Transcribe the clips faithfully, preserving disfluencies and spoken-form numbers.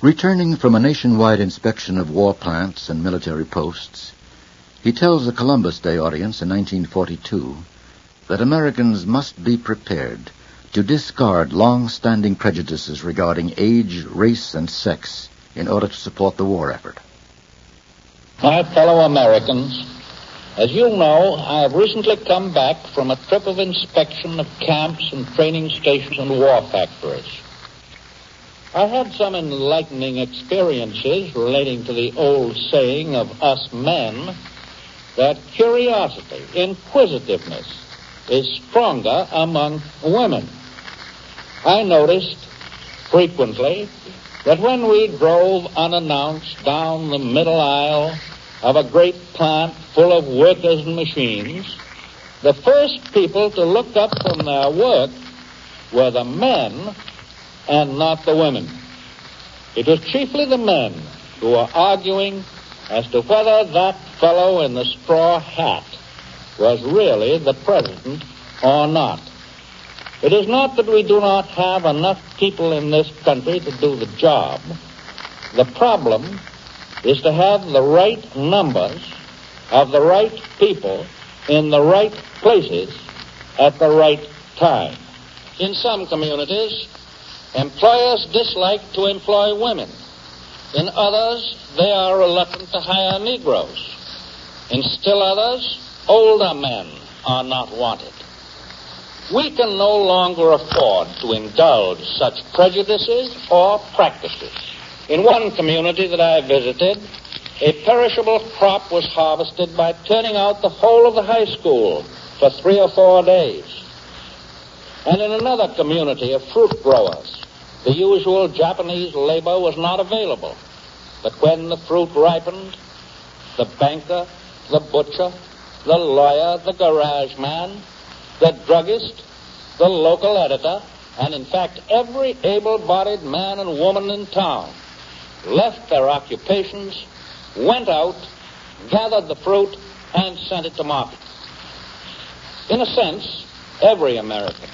Returning from a nationwide inspection of war plants and military posts, he tells the Columbus Day audience in nineteen forty-two that Americans must be prepared to discard long-standing prejudices regarding age, race, and sex in order to support the war effort. My fellow Americans, as you know, I have recently come back from a trip of inspection of camps and training stations and war factories. I had some enlightening experiences relating to the old saying of us men that curiosity, inquisitiveness, is stronger among women. I noticed frequently that when we drove unannounced down the middle aisle of a great plant full of workers and machines, the first people to look up from their work were the men and not the women. It was chiefly the men who were arguing as to whether that fellow in the straw hat was really the president or not. It is not that we do not have enough people in this country to do the job. The problem is to have the right numbers of the right people in the right places at the right time. In some communities, employers dislike to employ women. In others, they are reluctant to hire Negroes. In still others, older men are not wanted. We can no longer afford to indulge such prejudices or practices. In one community that I visited, a perishable crop was harvested by turning out the whole of the high school for three or four days. And in another community of fruit growers, the usual Japanese labor was not available. But when the fruit ripened, the banker, the butcher, the lawyer, the garage man, the druggist, the local editor, and in fact every able-bodied man and woman in town left their occupations, went out, gathered the fruit, and sent it to market. In a sense, every American,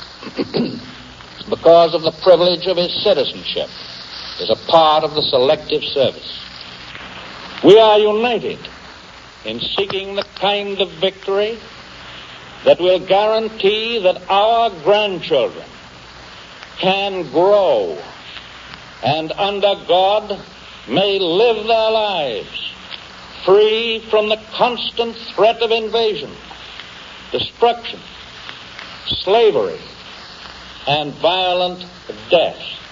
because of the privilege of his citizenship, is a part of the selective service. We are united in seeking the kind of victory that will guarantee that our grandchildren can grow and under God may live their lives free from the constant threat of invasion, destruction, slavery, and violent death.